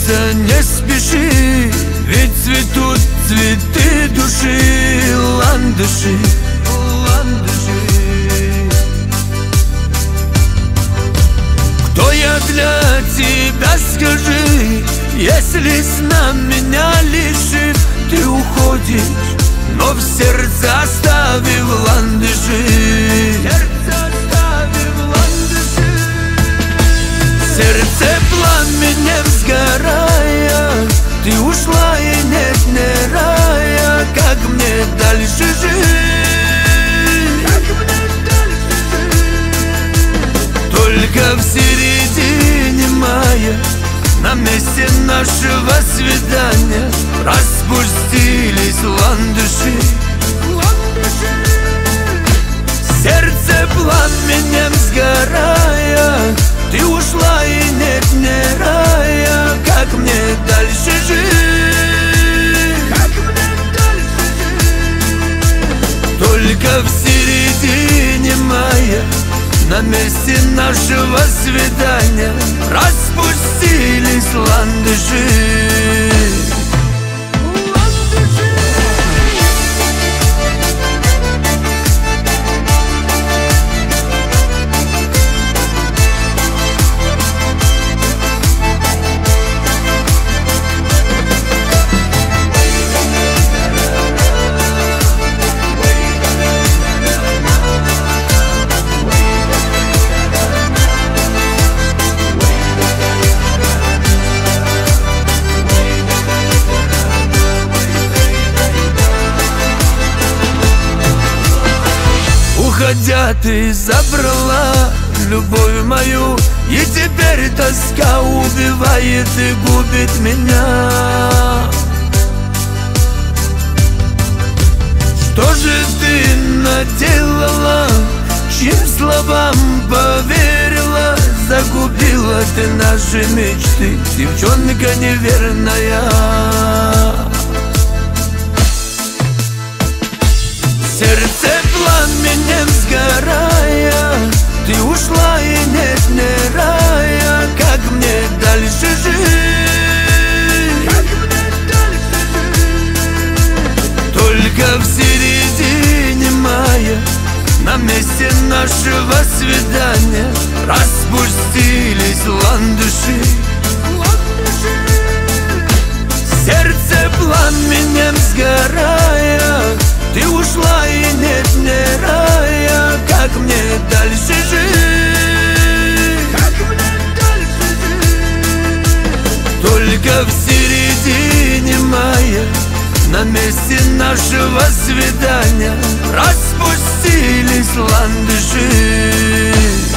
влюбиться не спеши, ведь цветут цветы души, ландыши, ландыши. Кто я для тебя, скажи, если сна меня лишит? Ты уходишь, но в сердце оставив ландыши. Сердце пламенем сгорая, ты ушла и нет мне рая. Как мне дальше жить? Только в середине мая, на месте нашего свидания, распустились ландыши. Сердце пламенем сгорая, ты ушла и нет мне рая. Как мне дальше жить? Только в середине мая, на месте нашего свидания, распустились ландыши. Уходя, ты забрала любовь мою, и теперь тоска убивает и губит меня. Что же ты наделала, чьим словам поверила? Загубила ты наши мечты, девчонка неверная. Сердце пламенем сгорая, ты ушла и нет мне рая. Как мне дальше жить? Только в середине мая, на месте нашего свидания, распустились ландыши. Сердце пламенем сгорая, ты ушла и нет мне рая. Как мне дальше жить? Только в середине мая, на месте нашего свидания, распустились ландыши.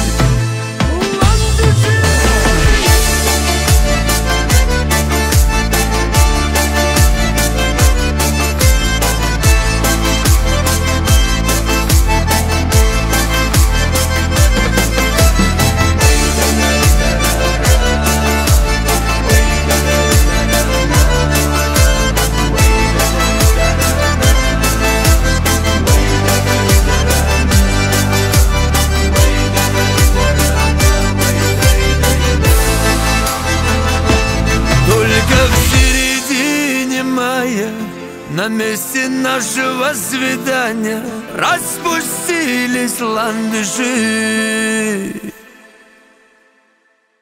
На месте нашего свидания распустились ландыши.